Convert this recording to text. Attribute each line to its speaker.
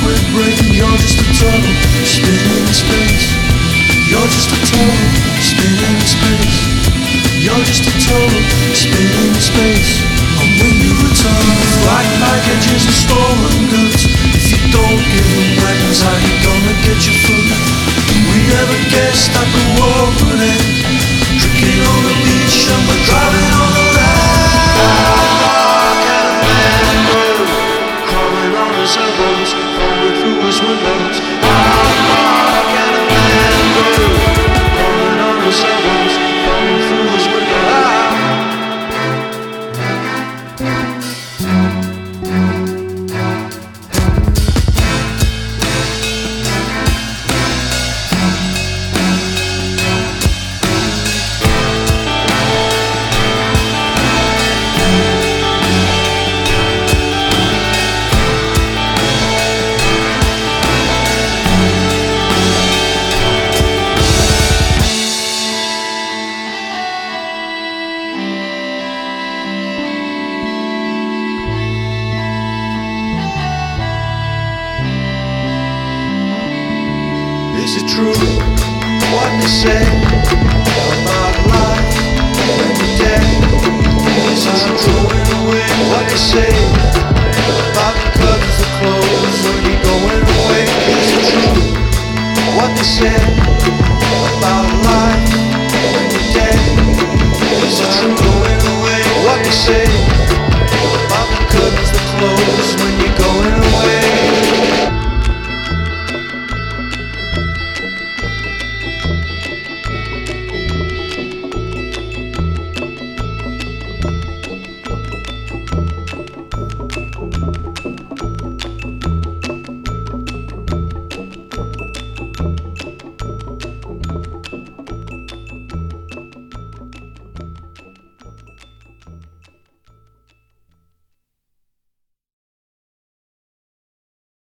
Speaker 1: quit breaking. You're just a total spinning in space. You're just a total spinning in space. You're just a total spinning in space. And when you return, like packages and stolen goods, if you don't give them weapons, how you gonna get your food? We never guessed that the war would end. Drinking on the beach and we're driving on the land. Can a man move? Crawling on his elbows, falling through his windows. How can a man move? Crawling on his elbows, falling through his windows. Is it true what they say?